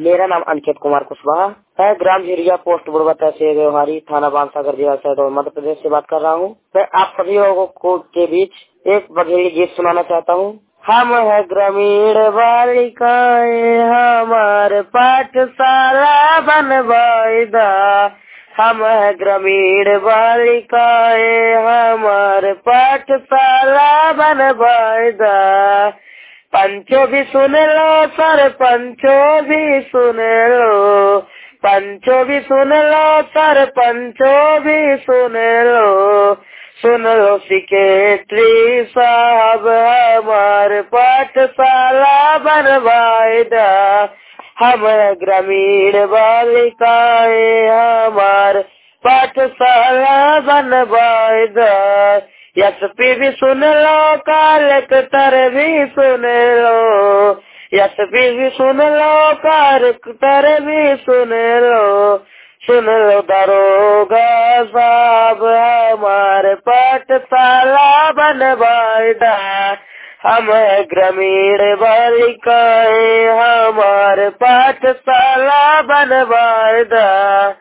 मेरा नाम अंकित कुमार कुशवाहा है। ग्राम झिरिया, पोस्ट बुढ़वा, तहसील व्यवहारी, थाना बांसागर, जिला शहडोल, मध्य प्रदेश से बात कर रहा हूँ। मैं आप सभी लोगों को के बीच एक बघेली गीत सुनाना चाहता हूँ। हम है ग्रामीण बालिकाएं, हमारे पाठशाला बनवाइदा। हम है ग्रामीण बालिकाएं, हमारे पाठशाला बनवाइदा। पंचो भी सुन लो, सरपंचो भी सुन लो, पंचो भी सुन लो, सरपंचो भी सुन लो। सुन लो सेक्रेटरी साहब, हमारे पाठशाला बनवाइदा। हम ग्रामीण बालिकाएं, हमारे पाठशाला बनवाइदा। एसपी भी सुन लो, कलेक्टर भी सुन लो, एसपी भी सुन लो, कलेक्टर भी सुन लो। सुन लो दरोगा साहब, हमारे पाठशाला बनवाइदा। हम ग्रामीण बालिकाएं, हमारे पाठशाला बनवाइदा।